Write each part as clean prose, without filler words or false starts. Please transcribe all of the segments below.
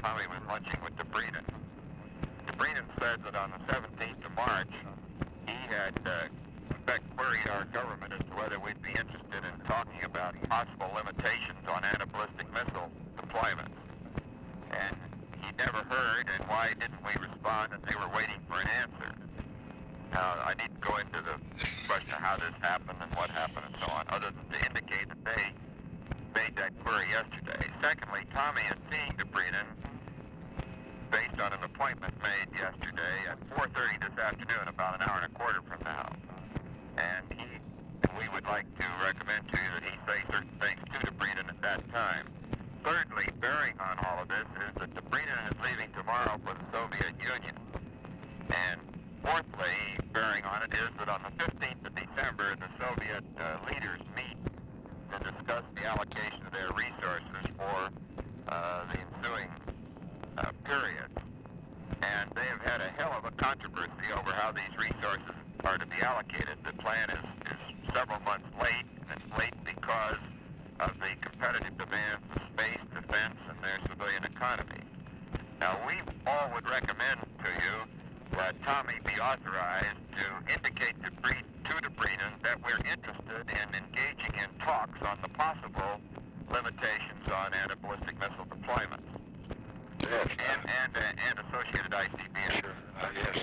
Tommy was lunching with DeBreden. DeBreden said that on the 17th of March, he had queried our government as to whether we'd be interested in talking about possible limitations on anti-ballistic missile deployments. And he never heard, and why didn't we respond, and they were waiting for an answer. Now, I need to go into the question of how this happened and what happened and so on, other than to indicate that they made that query yesterday. Secondly, Tommy is seeing DeBreden based on an appointment made yesterday at 4:30 this afternoon, about an hour and a quarter from now. And we would like to recommend to you that he say certain things to DeBreden at that time. Thirdly, bearing on all of this is that DeBreden is leaving tomorrow for the Soviet Union. And fourthly, bearing on it is that on the 15th of December, the Soviet leaders meet to discuss the allocation of their resources for the ensuing period. And they have had a hell of a controversy over how these resources are to be allocated. The plan is several months late, and it's late because of the competitive demands of space, defense, and their civilian economy. Now, we all would recommend to you that Tommy be authorized to indicate to DeBreden that we're interested in engaging in talks on the possible limitations on anti-ballistic missile deployments. Yes. And associated ICBMs. Sure. Yes,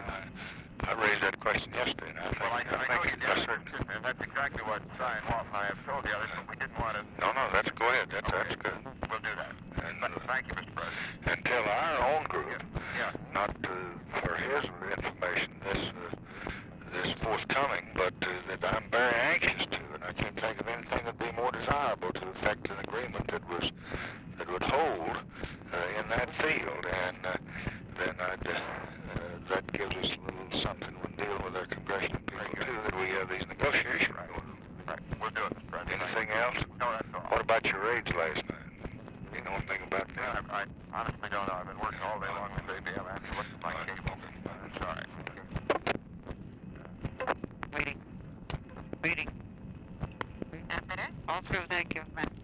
I raised that question yesterday. And I know you did, and that's exactly what Cy and Walt and I have told the others, but we didn't want to... No, that's go ahead. That's good. We'll do that. And, thank you, Mr. President. And tell our own group, yeah. not for his information, this forthcoming, but that I'm very anxious to, and I can't think of anything that would be more desirable to effect an agreement that would hold in that field, and then that gives us a little something when dealing with our congressional people too, that we have these negotiations. Right. We'll do it, Mr. President. Anything else? No, that's all. What about your raids last night? You know anything about that? I honestly don't know. I've been working all day long with ABM. I have to look at my cable. I'm sorry. Meeting. All through, thank you.